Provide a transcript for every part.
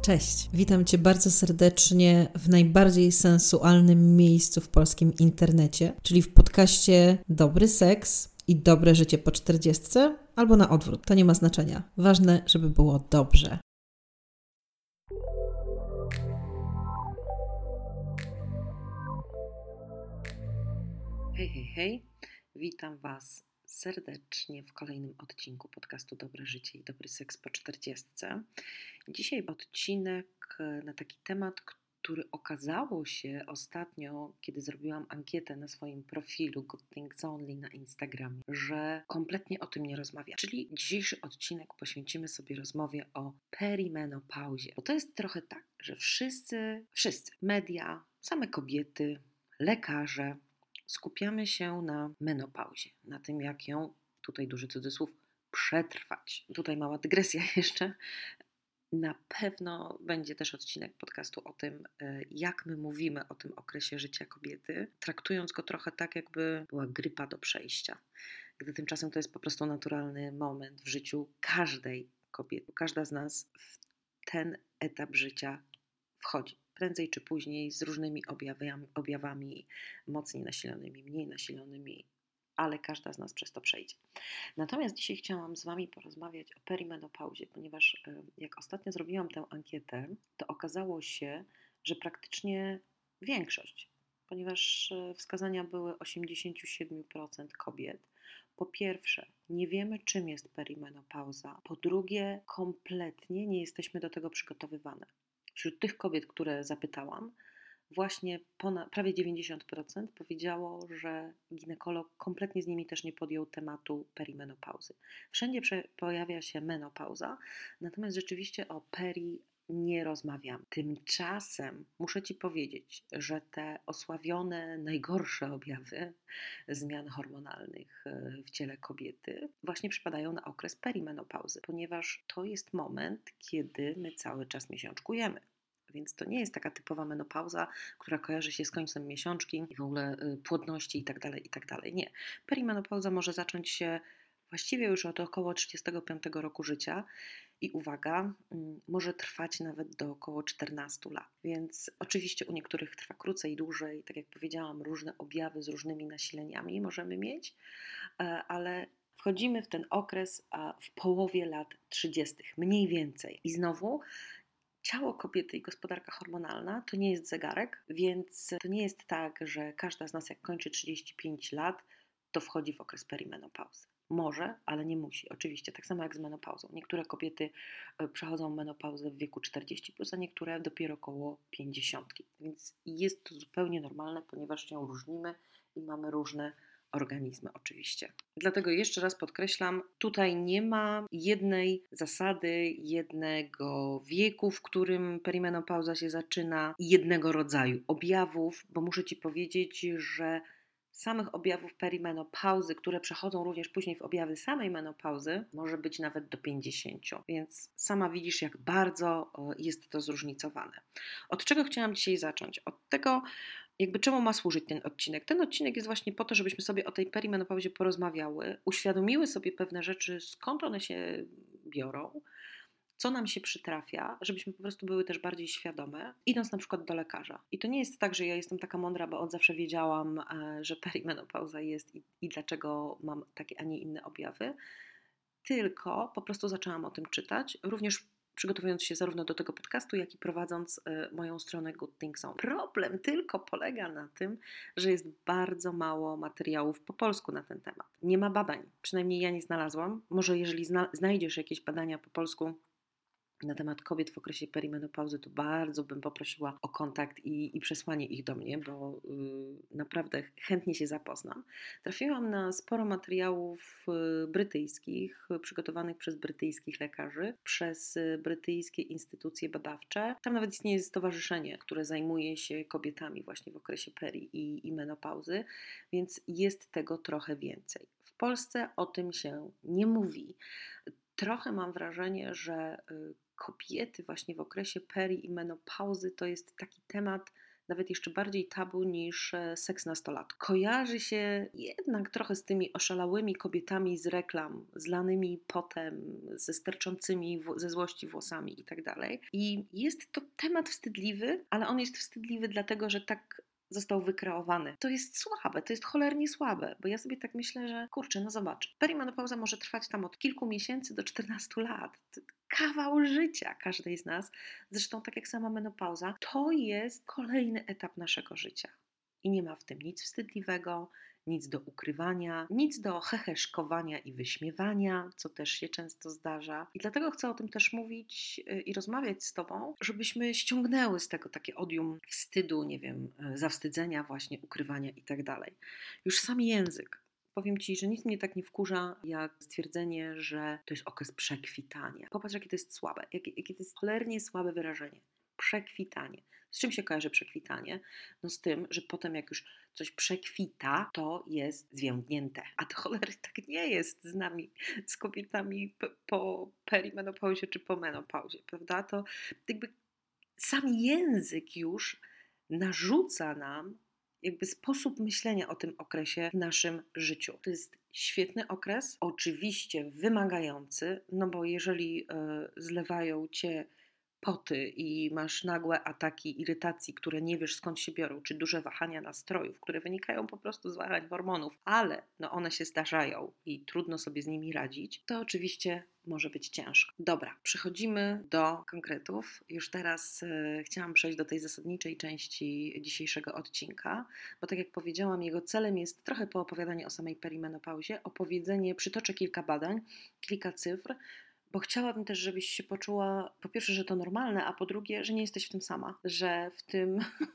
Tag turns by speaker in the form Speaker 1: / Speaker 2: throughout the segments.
Speaker 1: Cześć, witam Cię bardzo serdecznie w najbardziej sensualnym miejscu w polskim internecie, czyli w podcaście Dobry Seks i Dobre Życie po 40, albo na odwrót, to nie ma znaczenia. Ważne, żeby było dobrze. Hej, witam Was serdecznie w kolejnym odcinku podcastu Dobre Życie i Dobry Seks po 40. Dzisiaj odcinek na taki temat, który okazało się ostatnio, kiedy zrobiłam ankietę na swoim profilu Good Things Only na Instagramie, że kompletnie o tym nie rozmawiam. Czyli dzisiejszy odcinek poświęcimy sobie rozmowie o perimenopauzie. Bo to jest trochę tak, że wszyscy, media, same kobiety, lekarze, skupiamy się na menopauzie, na tym, jak ją, tutaj duży cudzysłów, przetrwać. Tutaj mała dygresja jeszcze. Na pewno będzie też odcinek podcastu o tym, jak my mówimy o tym okresie życia kobiety, traktując go trochę tak, jakby była grypa do przejścia. Gdy tymczasem to jest po prostu naturalny moment w życiu każdej kobiety. Każda z nas w ten etap życia wchodzi. Prędzej czy później z różnymi objawami mocniej nasilonymi, mniej nasilonymi, ale każda z nas przez to przejdzie. Natomiast dzisiaj chciałam z Wami porozmawiać o perimenopauzie, ponieważ jak ostatnio zrobiłam tę ankietę, to okazało się, że praktycznie większość, ponieważ wskazania były 87% kobiet. Po pierwsze, nie wiemy, czym jest perimenopauza. Po drugie, kompletnie nie jesteśmy do tego przygotowywane. Wśród tych kobiet, które zapytałam, właśnie prawie 90% powiedziało, że ginekolog kompletnie z nimi też nie podjął tematu perimenopauzy. Wszędzie pojawia się menopauza, natomiast rzeczywiście o peri nie rozmawiam. Tymczasem muszę Ci powiedzieć, że te osławione, najgorsze objawy zmian hormonalnych w ciele kobiety właśnie przypadają na okres perimenopauzy, ponieważ to jest moment, kiedy my cały czas miesiączkujemy. Więc to nie jest taka typowa menopauza, która kojarzy się z końcem miesiączki i w ogóle płodności itd. Nie. Perimenopauza może zacząć się właściwie już od około 35 roku życia i uwaga, może trwać nawet do około 14 lat. Więc oczywiście u niektórych trwa krócej, dłużej, tak jak powiedziałam, różne objawy z różnymi nasileniami możemy mieć, ale wchodzimy w ten okres w połowie lat 30, mniej więcej. I znowu ciało kobiety i gospodarka hormonalna to nie jest zegarek, więc to nie jest tak, że każda z nas jak kończy 35 lat, to wchodzi w okres perimenopauzy. Może, ale nie musi. Oczywiście, tak samo jak z menopauzą. Niektóre kobiety przechodzą menopauzę w wieku 40+, a niektóre dopiero około 50. Więc jest to zupełnie normalne, ponieważ się różnimy i mamy różne organizmy oczywiście. Dlatego jeszcze raz podkreślam, tutaj nie ma jednej zasady, jednego wieku, w którym perimenopauza się zaczyna i jednego rodzaju objawów, bo muszę Ci powiedzieć, że samych objawów perimenopauzy, które przechodzą również później w objawy samej menopauzy, może być nawet do 50, więc sama widzisz, jak bardzo jest to zróżnicowane. Od czego chciałam dzisiaj zacząć? Od tego, czemu ma służyć ten odcinek? Ten odcinek jest właśnie po to, żebyśmy sobie o tej perimenopauzie porozmawiały, uświadomiły sobie pewne rzeczy, skąd one się biorą, co nam się przytrafia, żebyśmy po prostu były też bardziej świadome, idąc na przykład do lekarza. I to nie jest tak, że ja jestem taka mądra, bo od zawsze wiedziałam, że perimenopauza jest i dlaczego mam takie, a nie inne objawy, tylko po prostu zaczęłam o tym czytać, również przygotowując się zarówno do tego podcastu, jak i prowadząc moją stronę Good Things On. Problem tylko polega na tym, że jest bardzo mało materiałów po polsku na ten temat. Nie ma badań, przynajmniej ja nie znalazłam. Może jeżeli znajdziesz jakieś badania po polsku na temat kobiet w okresie perimenopauzy, to bardzo bym poprosiła o kontakt i przesłanie ich do mnie, bo naprawdę chętnie się zapoznam. Trafiłam na sporo materiałów brytyjskich, przygotowanych przez brytyjskich lekarzy, przez brytyjskie instytucje badawcze. Tam nawet istnieje stowarzyszenie, które zajmuje się kobietami właśnie w okresie peri i menopauzy, więc jest tego trochę więcej. W Polsce o tym się nie mówi. Trochę mam wrażenie, że kobiety właśnie w okresie peri i menopauzy to jest taki temat nawet jeszcze bardziej tabu niż seks nastolatków. Kojarzy się jednak trochę z tymi oszalałymi kobietami z reklam, zlanymi potem, ze sterczącymi ze złości włosami i tak dalej. I jest to temat wstydliwy, ale on jest wstydliwy dlatego, że tak został wykreowany. To jest słabe, to jest cholernie słabe, bo ja sobie tak myślę, że kurczę, no zobacz, perimenopauza może trwać tam od kilku miesięcy do 14 lat. Kawał życia każdej z nas, zresztą tak jak sama menopauza, to jest kolejny etap naszego życia. I nie ma w tym nic wstydliwego, nic do ukrywania, nic do heheszkowania i wyśmiewania, co też się często zdarza. I dlatego chcę o tym też mówić i rozmawiać z Tobą, żebyśmy ściągnęły z tego takie odium wstydu, nie wiem, zawstydzenia właśnie, ukrywania i tak dalej. Już sam język. Powiem Ci, że nic mnie tak nie wkurza, jak stwierdzenie, że to jest okres przekwitania. Popatrz, jakie to jest słabe, jakie to jest cholernie słabe wyrażenie. Przekwitanie. Z czym się kojarzy przekwitanie? No z tym, że potem jak już coś przekwita, to jest zwiędnięte. A to cholery tak nie jest z nami, z kobietami po perimenopauzie czy po menopauzie, prawda? To jakby sam język już narzuca nam jakby sposób myślenia o tym okresie w naszym życiu. To jest świetny okres, oczywiście wymagający, no bo jeżeli zlewają Cię poty i masz nagłe ataki irytacji, które nie wiesz skąd się biorą, czy duże wahania nastrojów, które wynikają po prostu z wahań hormonów, ale no one się zdarzają i trudno sobie z nimi radzić, to oczywiście może być ciężko. Dobra, przechodzimy do konkretów. Już teraz chciałam przejść do tej zasadniczej części dzisiejszego odcinka, bo tak jak powiedziałam, jego celem jest trochę poopowiadanie o samej perimenopauzie, opowiedzenie, przytoczę kilka badań, kilka cyfr, bo chciałabym też, żebyś się poczuła, po pierwsze, że to normalne, a po drugie, że nie jesteś w tym sama, że w tym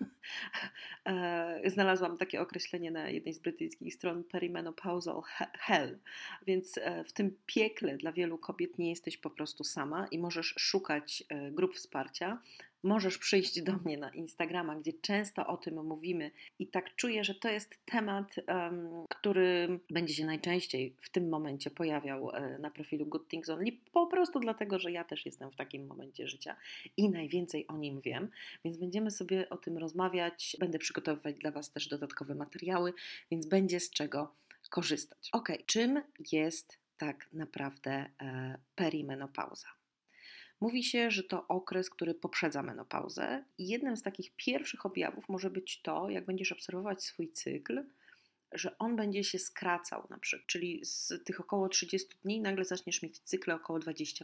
Speaker 1: znalazłam takie określenie na jednej z brytyjskich stron perimenopausal hell, więc w tym piekle dla wielu kobiet nie jesteś po prostu sama i możesz szukać grup wsparcia. Możesz przyjść do mnie na Instagrama, gdzie często o tym mówimy i tak czuję, że to jest temat, który będzie się najczęściej w tym momencie pojawiał na profilu Good Things Only, po prostu dlatego, że ja też jestem w takim momencie życia i najwięcej o nim wiem, więc będziemy sobie o tym rozmawiać, będę przygotowywać dla Was też dodatkowe materiały, więc będzie z czego korzystać. Czym jest tak naprawdę perimenopauza? Mówi się, że to okres, który poprzedza menopauzę i jednym z takich pierwszych objawów może być to, jak będziesz obserwować swój cykl, że on będzie się skracał na przykład, czyli z tych około 30 dni nagle zaczniesz mieć cykle około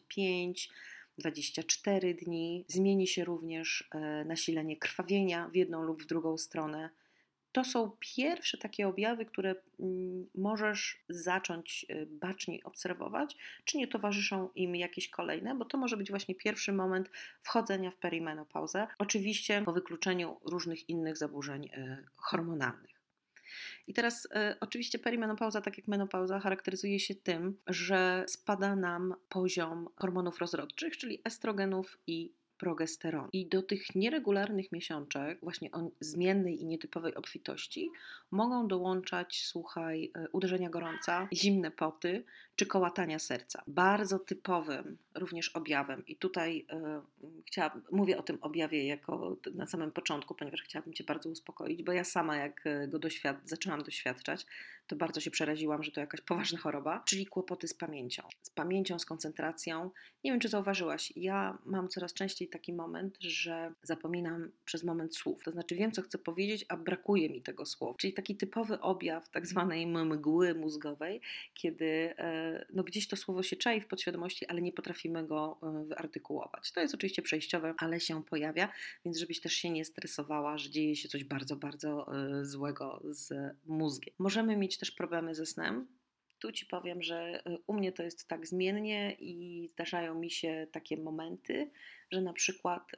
Speaker 1: 25-24 dni. Zmieni się również nasilenie krwawienia w jedną lub w drugą stronę. To są pierwsze takie objawy, które możesz zacząć baczniej obserwować, czy nie towarzyszą im jakieś kolejne, bo to może być właśnie pierwszy moment wchodzenia w perimenopauzę, oczywiście po wykluczeniu różnych innych zaburzeń hormonalnych. I teraz oczywiście perimenopauza, tak jak menopauza, charakteryzuje się tym, że spada nam poziom hormonów rozrodczych, czyli estrogenów i progesteronu. I do tych nieregularnych miesiączek, właśnie o zmiennej i nietypowej obfitości, mogą dołączać, słuchaj, uderzenia gorąca, zimne poty czy kołatania serca. Bardzo typowym również objawem, i tutaj mówię o tym objawie jako na samym początku, ponieważ chciałabym Cię bardzo uspokoić, bo ja sama jak go zaczęłam doświadczać, to bardzo się przeraziłam, że to jakaś poważna choroba, czyli kłopoty z pamięcią, z koncentracją. Nie wiem, czy zauważyłaś, ja mam coraz częściej taki moment, że zapominam przez moment słów, to znaczy wiem, co chcę powiedzieć, a brakuje mi tego słowa, czyli taki typowy objaw tak zwanej mgły mózgowej, kiedy no gdzieś to słowo się czai w podświadomości, ale nie potrafimy go wyartykułować. To jest oczywiście przejściowe, ale się pojawia, więc żebyś też się nie stresowała, że dzieje się coś bardzo, bardzo złego z mózgiem. Możemy mieć też problemy ze snem. Tu Ci powiem, że u mnie to jest tak zmiennie i zdarzają mi się takie momenty, że na przykład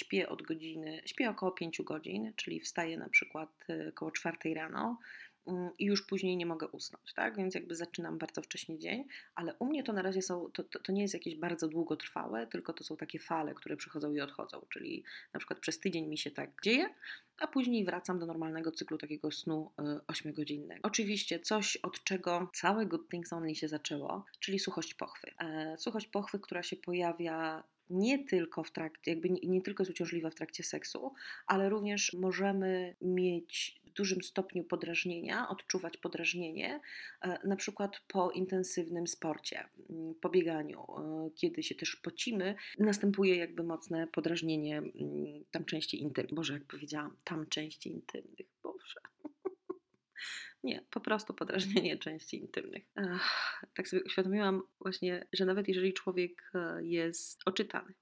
Speaker 1: śpię około 5 godzin, czyli wstaję na przykład około 4 rano i już później nie mogę usnąć, tak? Więc jakby zaczynam bardzo wcześnie dzień, ale u mnie to na razie to nie jest jakieś bardzo długotrwałe, tylko to są takie fale, które przychodzą i odchodzą, czyli na przykład przez tydzień mi się tak dzieje, a później wracam do normalnego cyklu takiego snu 8-godzinnego. Oczywiście coś, od czego całe Good Things Only się zaczęło, czyli suchość pochwy. Suchość pochwy, która się pojawia nie tylko w trakcie, jakby nie tylko jest uciążliwa w trakcie seksu, ale również możemy mieć w dużym stopniu podrażnienia, odczuwać podrażnienie, na przykład po intensywnym sporcie, po bieganiu, kiedy się też pocimy, następuje jakby mocne podrażnienie tam części intymnych. Boże, jak powiedziałam, tam części intymnych, Boże. Nie, po prostu podrażnienie części intymnych. Tak sobie uświadomiłam właśnie, że nawet jeżeli człowiek jest oczytany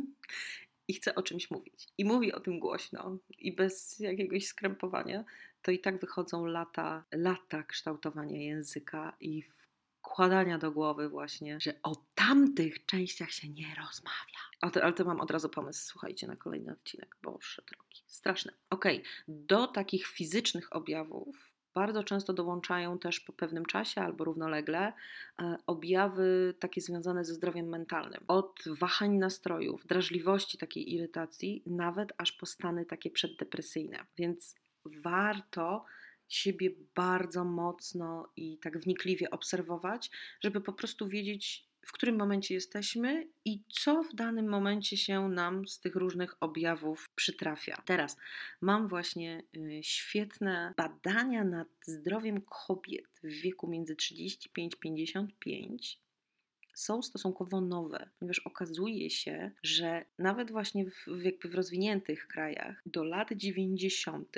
Speaker 1: i chce o czymś mówić i mówi o tym głośno i bez jakiegoś skrępowania, to i tak wychodzą lata kształtowania języka i wkładania do głowy właśnie, że o tamtych częściach się nie rozmawia. Ale to mam od razu pomysł, słuchajcie, na kolejny odcinek. Boże drogi, straszne. Okej, do takich fizycznych objawów bardzo często dołączają też po pewnym czasie albo równolegle objawy takie związane ze zdrowiem mentalnym. Od wahań nastrojów, drażliwości, takiej irytacji, nawet aż po stany takie przeddepresyjne. Więc warto siebie bardzo mocno i tak wnikliwie obserwować, żeby po prostu wiedzieć, w którym momencie jesteśmy i co w danym momencie się nam z tych różnych objawów przytrafia. Teraz mam właśnie świetne badania nad zdrowiem kobiet w wieku między 35-55. Są stosunkowo nowe, ponieważ okazuje się, że nawet właśnie w rozwiniętych krajach do lat 90.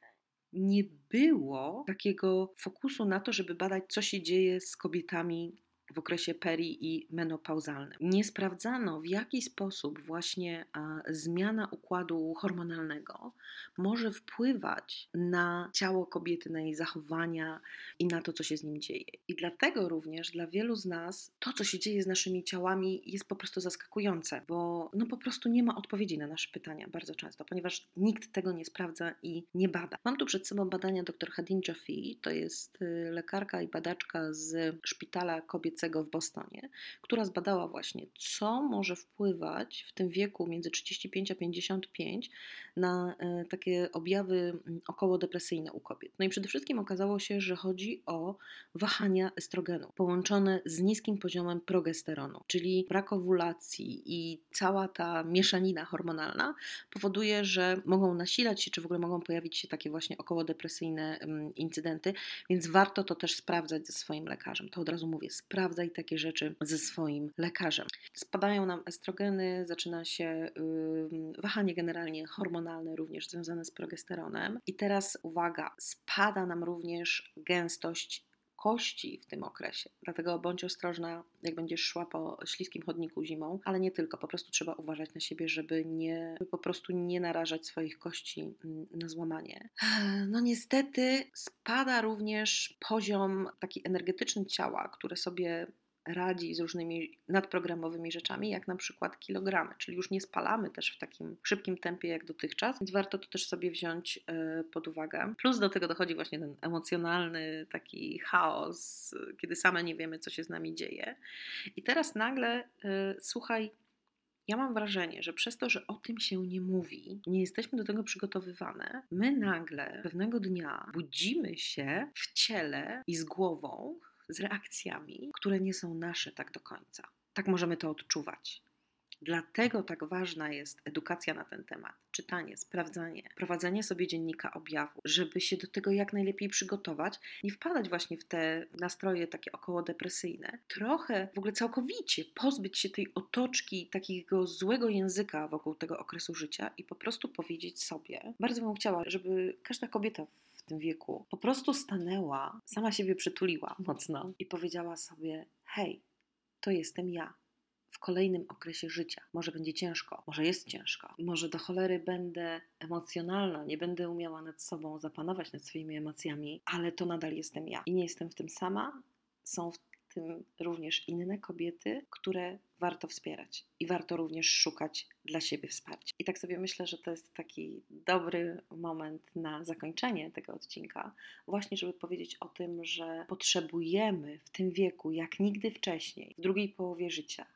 Speaker 1: nie było takiego fokusu na to, żeby badać, co się dzieje z kobietami w okresie peri i menopauzalnym. Nie sprawdzano, w jaki sposób właśnie zmiana układu hormonalnego może wpływać na ciało kobiety, na jej zachowania i na to, co się z nim dzieje. I dlatego również dla wielu z nas to, co się dzieje z naszymi ciałami, jest po prostu zaskakujące, bo po prostu nie ma odpowiedzi na nasze pytania bardzo często, ponieważ nikt tego nie sprawdza i nie bada. Mam tu przed sobą badania dr Hadin Jaffe, to jest lekarka i badaczka z szpitala kobiecego w Bostonie, która zbadała właśnie, co może wpływać w tym wieku między 35 a 55 na takie objawy okołodepresyjne u kobiet. No i przede wszystkim okazało się, że chodzi o wahania estrogenu połączone z niskim poziomem progesteronu, czyli brak owulacji i cała ta mieszanina hormonalna powoduje, że mogą nasilać się, czy w ogóle mogą pojawić się takie właśnie okołodepresyjne incydenty, więc warto to też sprawdzać ze swoim lekarzem. To od razu mówię, sprawdzaj takie rzeczy ze swoim lekarzem. Spadają nam estrogeny, zaczyna się wahanie generalnie hormonalne, również związane z progesteronem. I teraz uwaga, spada nam również gęstość kości w tym okresie. Dlatego bądź ostrożna, jak będziesz szła po śliskim chodniku zimą, ale nie tylko, po prostu trzeba uważać na siebie, żeby po prostu nie narażać swoich kości na złamanie. No niestety spada również poziom taki energetyczny ciała, które sobie radzi z różnymi nadprogramowymi rzeczami, jak na przykład kilogramy, czyli już nie spalamy też w takim szybkim tempie jak dotychczas, więc warto to też sobie wziąć pod uwagę. Plus do tego dochodzi właśnie ten emocjonalny taki chaos, kiedy same nie wiemy, co się z nami dzieje. I teraz nagle, słuchaj, ja mam wrażenie, że przez to, że o tym się nie mówi, nie jesteśmy do tego przygotowywane, my nagle pewnego dnia budzimy się w ciele i z głową, z reakcjami, które nie są nasze tak do końca. Tak możemy to odczuwać. Dlatego tak ważna jest edukacja na ten temat, czytanie, sprawdzanie, prowadzenie sobie dziennika objawów, żeby się do tego jak najlepiej przygotować, nie wpadać właśnie w te nastroje takie okołodepresyjne. Trochę, w ogóle całkowicie pozbyć się tej otoczki, takiego złego języka wokół tego okresu życia i po prostu powiedzieć sobie, bardzo bym chciała, żeby każda kobieta w tym wieku po prostu stanęła, sama siebie przytuliła mocno i powiedziała sobie, hej, to jestem ja. W kolejnym okresie życia. Może będzie ciężko, może jest ciężko, może do cholery będę emocjonalna, nie będę umiała nad sobą zapanować, nad swoimi emocjami, ale to nadal jestem ja. I nie jestem w tym sama, są w tym również inne kobiety, które warto wspierać i warto również szukać dla siebie wsparcia. I tak sobie myślę, że to jest taki dobry moment na zakończenie tego odcinka, właśnie żeby powiedzieć o tym, że potrzebujemy w tym wieku, jak nigdy wcześniej, w drugiej połowie życia,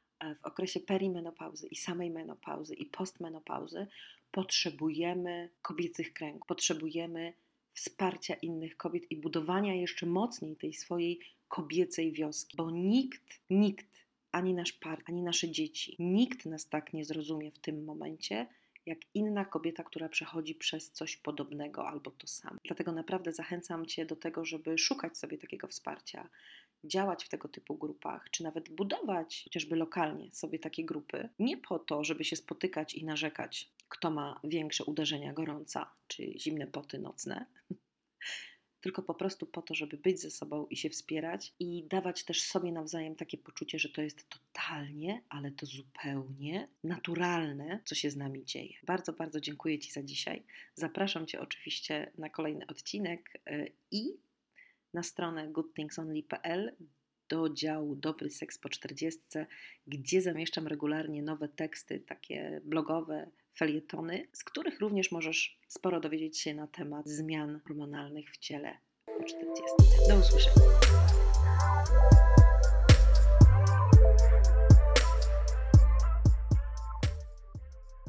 Speaker 1: w okresie perimenopauzy i samej menopauzy i postmenopauzy potrzebujemy kobiecych kręgów, potrzebujemy wsparcia innych kobiet i budowania jeszcze mocniej tej swojej kobiecej wioski, bo nikt ani nasz partner, ani nasze dzieci. Nikt nas tak nie zrozumie w tym momencie, jak inna kobieta, która przechodzi przez coś podobnego albo to samo. Dlatego naprawdę zachęcam Cię do tego, żeby szukać sobie takiego wsparcia, działać w tego typu grupach, czy nawet budować chociażby lokalnie sobie takie grupy, nie po to, żeby się spotykać i narzekać, kto ma większe uderzenia gorąca, czy zimne poty nocne, tylko po prostu po to, żeby być ze sobą i się wspierać i dawać też sobie nawzajem takie poczucie, że to jest totalnie, ale to zupełnie naturalne, co się z nami dzieje. Bardzo, bardzo dziękuję Ci za dzisiaj. Zapraszam Cię oczywiście na kolejny odcinek i na stronę goodthingsonly.pl do działu Dobry Seks po 40, gdzie zamieszczam regularnie nowe teksty, takie blogowe, felietony, z których również możesz sporo dowiedzieć się na temat zmian hormonalnych w ciele po 40. Do usłyszenia.